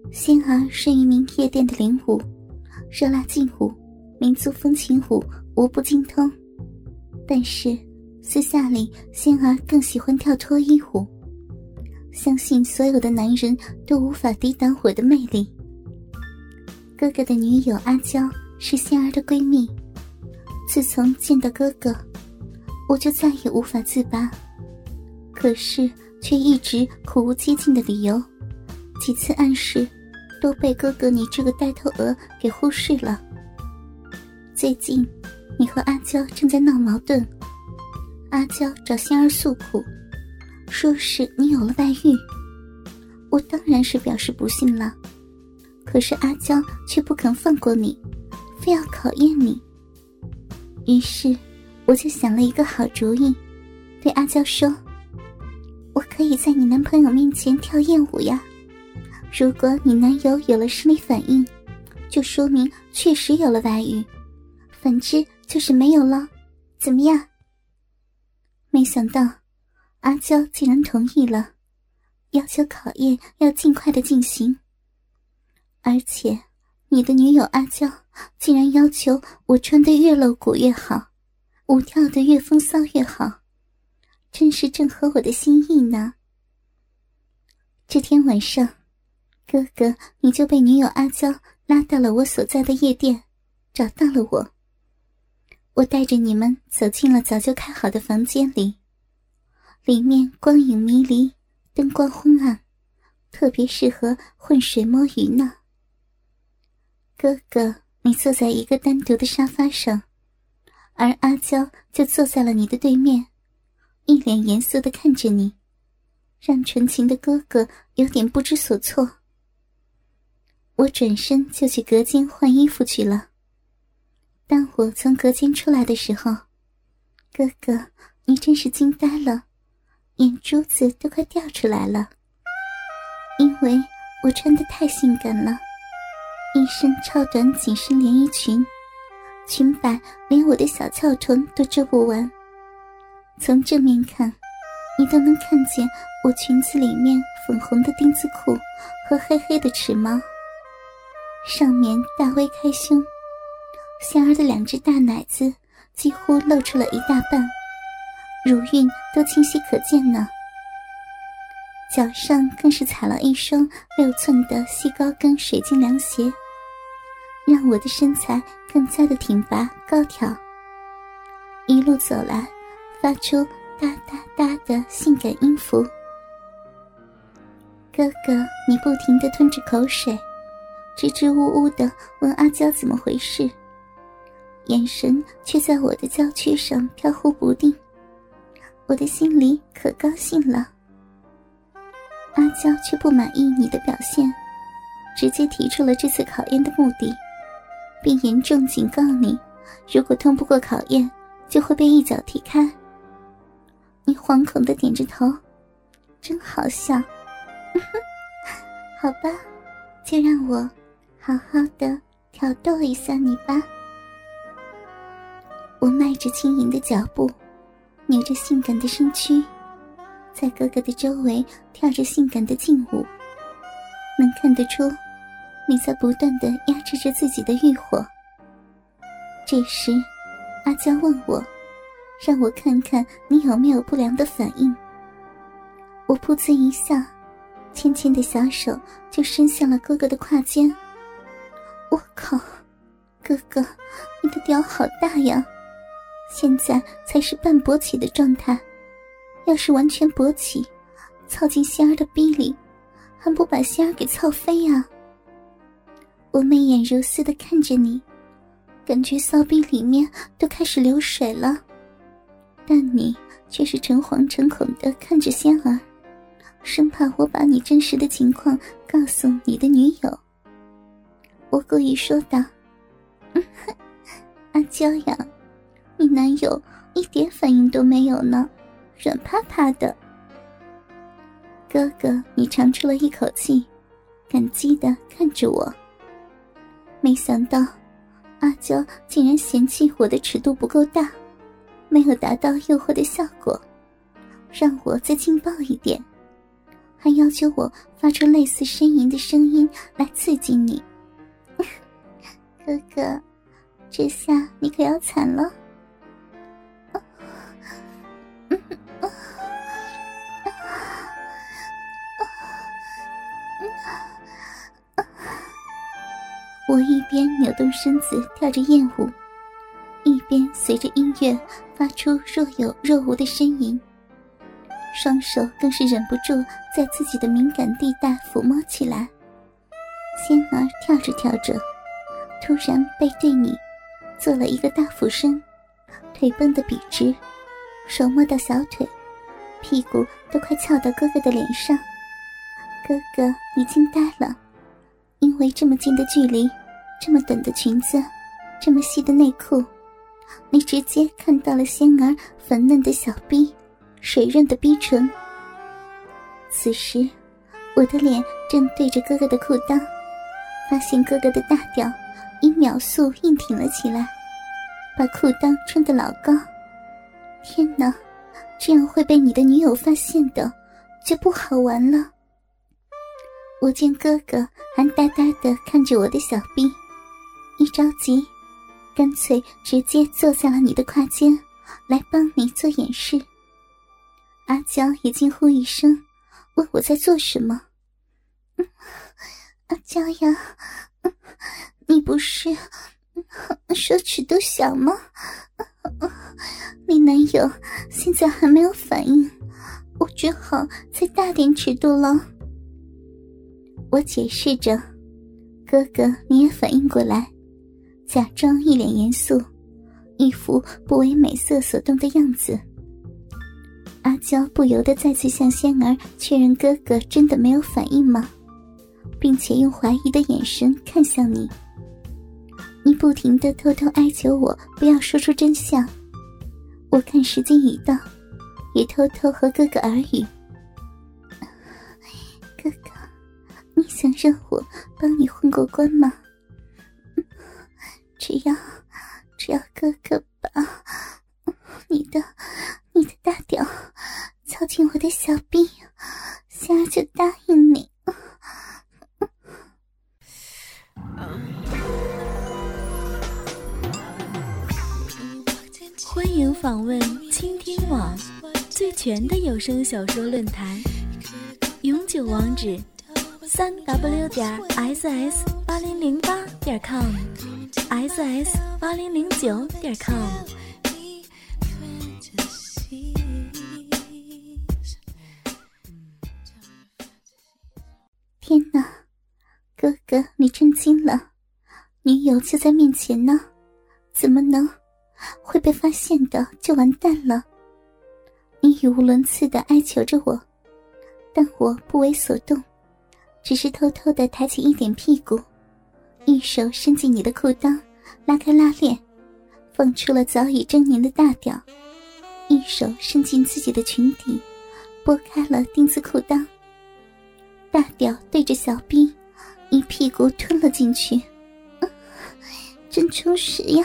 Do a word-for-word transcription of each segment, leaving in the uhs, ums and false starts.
仙儿是一名夜店的领舞，热辣劲舞、民族风情舞无不精通。但是私下里，仙儿更喜欢跳脱衣舞。相信所有的男人都无法抵挡我的魅力。哥哥的女友阿娇是仙儿的闺蜜，自从见到哥哥，我就再也无法自拔，可是却一直苦无接近的理由，几次暗示都被哥哥你这个呆头鹅给忽视了。最近你和阿娇正在闹矛盾，阿娇找仙儿诉苦，说是你有了外遇。我当然是表示不信了，可是阿娇却不肯放过你，非要考验你。于是我就想了一个好主意，对阿娇说，我可以在你男朋友面前跳艳舞呀，如果你男友有了生理反应，就说明确实有了外遇，反之就是没有了，怎么样？没想到阿娇竟然同意了，要求考验要尽快的进行。而且你的女友阿娇竟然要求我穿得越露骨越好，舞跳得越风骚越好，真是正合我的心意呢。这天晚上，哥哥你就被女友阿娇拉到了我所在的夜店，找到了我。我带着你们走进了早就开好的房间里，里面光影迷离，灯光昏暗，特别适合混水摸鱼呢。哥哥你坐在一个单独的沙发上，而阿娇就坐在了你的对面，一脸严肃地看着你，让纯情的哥哥有点不知所措。我转身就去隔间换衣服去了。当我从隔间出来的时候，哥哥你真是惊呆了，眼珠子都快掉出来了，因为我穿得太性感了，一身超短紧身连衣裙，裙摆连我的小翘臀都遮不完。从正面看，你都能看见我裙子里面粉红的丁字裤和黑黑的尺毛，上面大 V 开胸，仙儿的两只大奶子几乎露出了一大半，乳晕都清晰可见呢。脚上更是踩了一双六寸的细高跟水晶凉鞋，让我的身材更加的挺拔高挑。一路走来，发出哒哒哒的性感音符。哥哥你不停地吞着口水，支支吾吾地问阿娇怎么回事，眼神却在我的娇躯上飘忽不定，我的心里可高兴了。阿娇却不满意你的表现，直接提出了这次考验的目的，并严重警告你，如果通不过考验，就会被一脚踢开。你惶恐地点着头，真好笑。好吧，就让我好好的挑逗一下你吧。我迈着轻盈的脚步，扭着性感的身躯，在哥哥的周围跳着性感的劲舞，能看得出你在不断地压制着自己的欲火。这时阿娇问我，让我看看你有没有不良的反应。我噗呲一笑，纤纤的小手就伸向了哥哥的胯间。我靠，哥哥你的屌好大呀，现在才是半勃起的状态，要是完全勃起，操进仙儿的逼里，还不把仙儿给操飞啊。我媚眼如丝地看着你，感觉骚逼里面都开始流水了，但你却是诚惶诚恐地看着仙儿，生怕我把你真实的情况告诉你的女友。我故意说道，嗯哼，阿娇呀，你男友一点反应都没有呢，软趴趴的。哥哥你长出了一口气，感激地看着我。没想到阿娇竟然嫌弃我的尺度不够大，没有达到诱惑的效果，让我再劲爆一点。 还要求我发出类似呻吟的声音来刺激你。哥哥，这下你可要惨了。我一边扭动身子跳着艳舞，一边随着音乐发出若有若无的呻吟，双手更是忍不住在自己的敏感地带抚摸起来。仙儿跳着跳着，突然背对你做了一个大俯身，腿绷得笔直，手摸到小腿，屁股都快翘到哥哥的脸上。哥哥你惊呆了，因为这么近的距离，这么短的裙子，这么细的内裤，你直接看到了仙儿粉嫩的小臂，水润的逼唇。此时我的脸正对着哥哥的裤裆，发现哥哥的大屌以秒速硬挺了起来，把裤裆撑得老高。天哪，这样会被你的女友发现的，就不好玩了。我见哥哥还呆呆地看着我的小臂，一着急干脆直接坐在了你的胯间来帮你做演示。阿娇也惊呼一声，问我在做什么。阿娇呀，你不是说尺度小吗？你男友现在还没有反应，我只好再大点尺度了。我解释着，哥哥你也反应过来，假装一脸严肃，一副不为美色所动的样子。阿娇不由得再次向仙儿确认哥哥真的没有反应吗，并且用怀疑的眼神看向你。你不停地偷偷哀求我不要说出真相，我看时间已到，也偷偷和哥哥耳语。哥哥，你想让我帮你混过关吗？只要只要哥哥把你的你的大屌操进我的小臂，仙儿就答应你。 欢迎访问倾听网最全的有声小说论坛，永久网址三 w 点 s s 八零零八点 com s s 八零零九点 com。 天哪，哥哥你震惊了，女友就在面前呢，怎么能会被发现的，就完蛋了。你语无伦次地哀求着我，但我不为所动，只是偷偷地抬起一点屁股，一手伸进你的裤裆，拉开拉链，放出了早已狰狞的大屌，一手伸进自己的裙底，拨开了丁字裤裆，大屌对着小臂一屁股吞了进去。啊，真充实呀！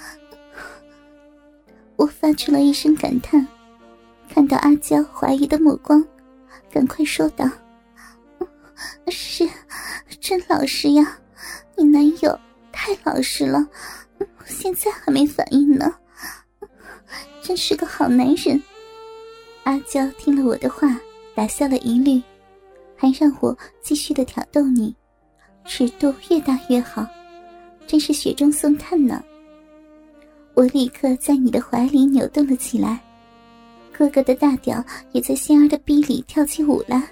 我发出了一声感叹，看到阿娇怀疑的目光，赶快说道：是，真老实呀，你男友太老实了，现在还没反应呢，真是个好男人。阿娇听了我的话，打消了疑虑，还让我继续的挑逗你，尺度越大越好，真是雪中送炭呢。我立刻在你的怀里扭动了起来，哥哥的大屌也在仙儿的逼里跳起舞来。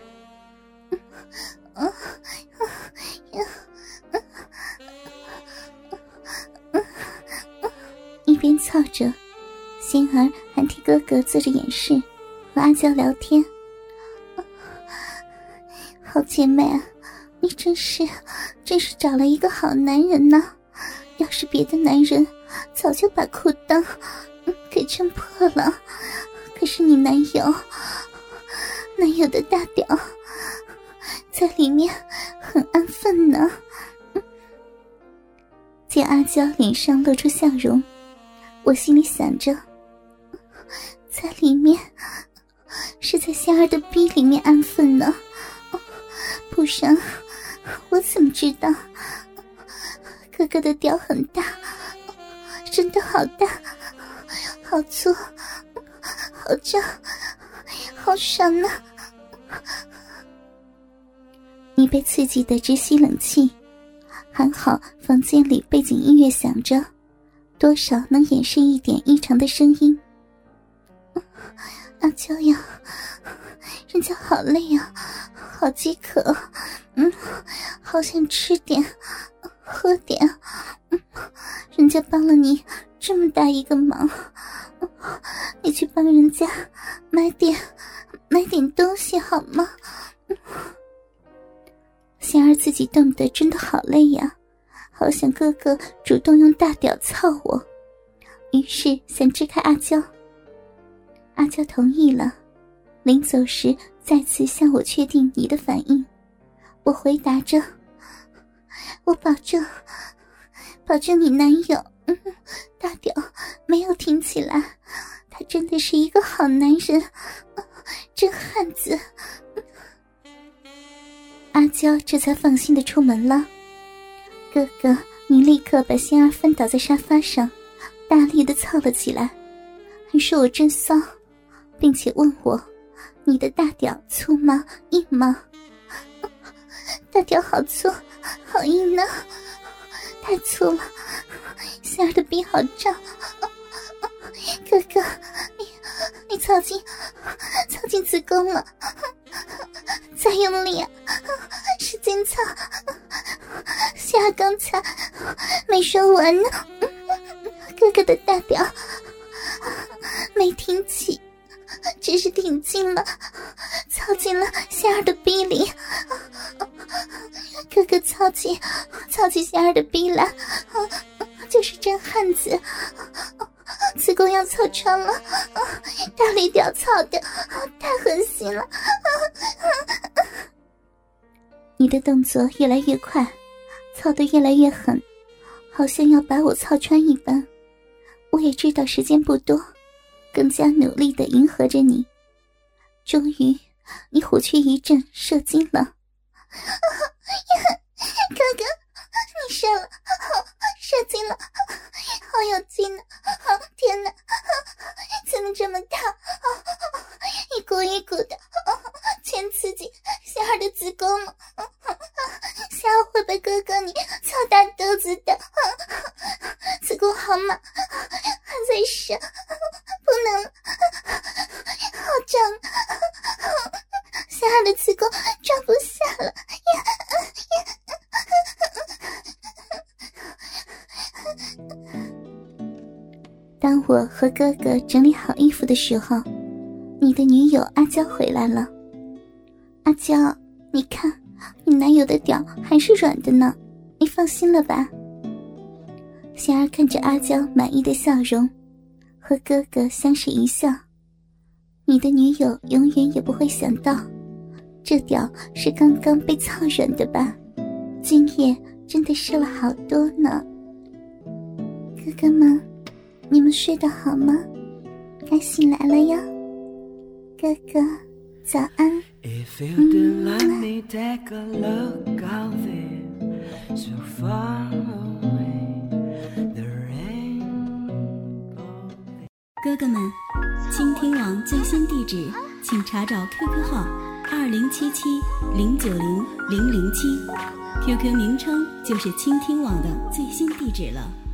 一边操着，仙儿还替哥哥做着演示，和阿娇聊天。好姐妹啊，你真是真是找了一个好男人呢，要是别的男人早就把裤裆给撑破了，可是你男友男友的大屌在里面很安分呢。见阿娇脸上露出笑容，我心里想着，在里面是在仙儿的逼里面安分呢。 不上，我怎么知道？哥哥的屌很大，真的好大，好粗，好胀，好爽呢！你被刺激得直吸冷气，还好房间里背景音乐响着，多少能掩饰一点异常的声音。阿娇呀，人家好累啊，好饥渴，嗯，好想吃点喝点，嗯，人家帮了你这么大一个忙，你去帮人家买点买点东西好吗？仙儿自己动得真的好累呀，好想哥哥主动用大屌操我，于是想支开阿娇。阿娇同意了，临走时再次向我确定你的反应。我回答着，我保证保证你男友嗯，大屌没有挺起来，他真的是一个好男人，真汉子。阿娇这才放心地出门了。哥哥，你立刻把仙儿翻倒在沙发上，大力地操了起来，还说我真骚，并且问我，你的大屌粗吗？硬吗？大屌好粗，好硬呢，太粗了，仙儿的逼好胀。哥哥，你你操进操进子宫了，再用力啊，使劲操，仙儿刚才没说完呢，哥哥的大屌没挺起，只是挺进了，操进了仙儿的逼里。哥哥操起操起仙儿的逼来，就是真汉子，子宫要操穿了，大力屌操的太狠心了。你的动作越来越快，操得越来越狠，好像要把我操穿一般。我也知道时间不多，更加努力地迎合着你。终于你虎躯一震，射精了。哥哥，你射了，射精了，好有劲呢！天哪，怎么这么大？一股一股的，全刺激仙儿的子宫了。仙儿会被哥哥你操大肚子的，子宫好满，还在射，不能了，好胀，仙儿的子宫装不下了。当我和哥哥整理好衣服的时候，你的女友阿娇回来了。阿娇，你看，你男友的屌还是软的呢，你放心了吧？仙儿看着阿娇满意的笑容，和哥哥相视一笑。你的女友永远也不会想到，这屌是刚刚被操软的吧？今夜真的射了好多呢。哥哥们，你们睡得好吗？该醒来了呀。哥哥，早安。 If you didn't like me, take a look out there, so far away, the rainbow. 哥哥们，倾听网最新地址，请查找 Q Q 号二零七七零九零零零七 ，Q Q 名称就是倾听网的最新地址了。